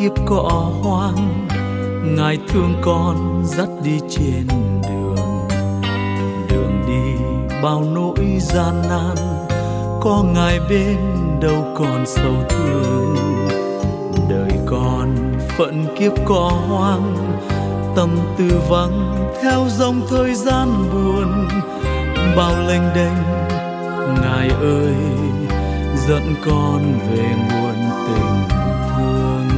kiếp cỏ hoang, Ngài thương con dắt đi trên đường. Đường đi bao nỗi gian nan, có Ngài bên đâu còn sầu thương. Đời con phận kiếp cỏ hoang, tâm tư vắng theo dòng thời gian buồn. Bao lênh đênh, Ngài ơi dẫn con về nguồn tình thương.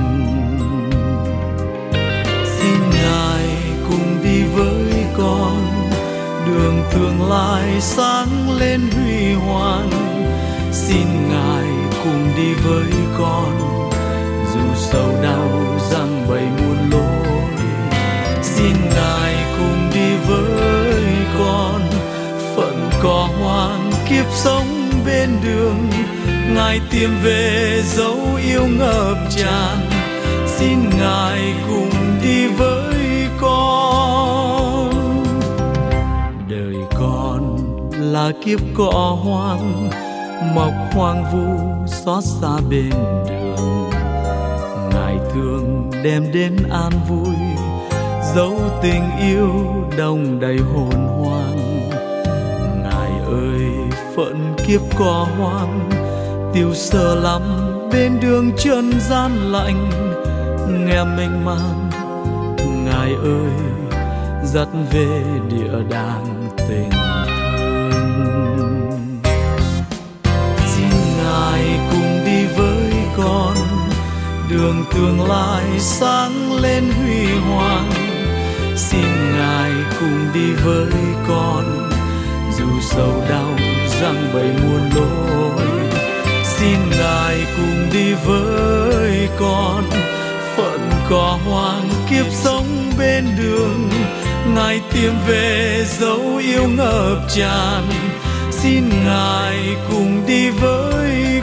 Xin Ngài cùng đi với con, đường tương lai sáng lên huy hoàng. Xin Ngài cùng đi với con, dù sầu đau giăng bầy muôn lối. Xin Ngài cùng đi với con, phận cỏ hoang kiếp sống bên đường. Ngài tìm về dấu yêu ngập tràn, xin Ngài cùng đi với con. Đời con là kiếp cỏ hoang, mọc hoang vu xót xa bên đường. Ngài thương đem đến an vui, dấu tình yêu đông đầy hồn hoang. Ngài ơi phận kiếp cỏ hoang, tiêu sơ lắm bên đường trần gian lạnh. Nghe mênh mang, Ngài ơi dắt về địa đàng tình thương. Xin Ngài cùng đi với con, đường tương lai sáng lên huy hoàng. Xin Ngài cùng đi với con, dù sầu đau giăng bầy muôn lối. Xin Ngài cùng đi với con, phận cỏ hoang kiếp sống bên đường. Ngài tìm về dấu yêu ngập tràn, xin Ngài cùng đi với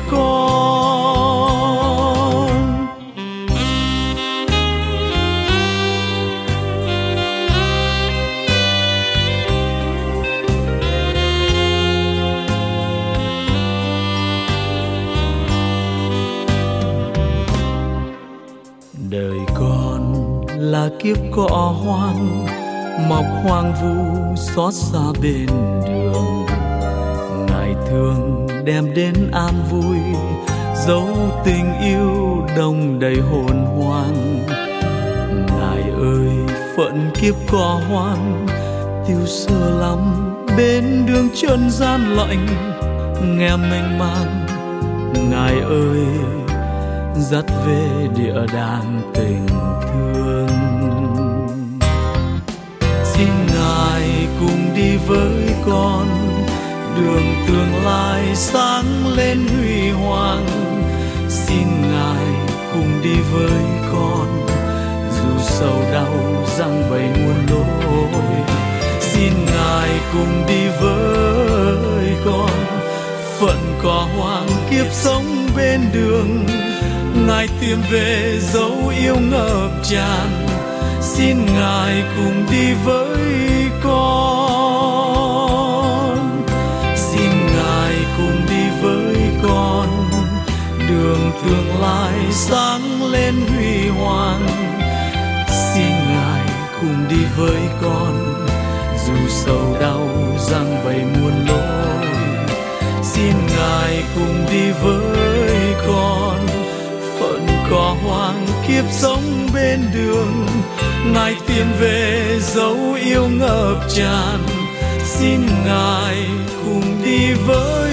con. Đời con là kiếp cỏ hoang, mọc hoang vu xót xa bên đường. Ngài thương đem đến an vui, dấu tình yêu đông đầy hồn hoang. Ngài ơi phận kiếp cỏ hoang, tiêu sơ lắm bên đường trần gian lạnh. Nghe mênh mang, Ngài ơi dắt về địa đàng tình thương. Xin Ngài cùng đi với con, đường tương lai sáng lên huy hoàng. Xin Ngài cùng đi với con, dù sầu đau giăng bầy muôn lối. Xin Ngài cùng đi với con, phận cỏ hoang kiếp sống bên đường. Ngài tìm về dấu yêu ngập tràn, xin Ngài cùng đi với con. Xin Ngài cùng đi với con, đường tương lai sáng lên huy hoàng. Xin Ngài cùng đi với con, dù sầu đau giăng bầy muôn lối. Xin Ngài cùng đi với con, phận cỏ hoang kiếp sống bên đường. Ngài tìm về dấu yêu ngập tràn, xin Ngài cùng đi với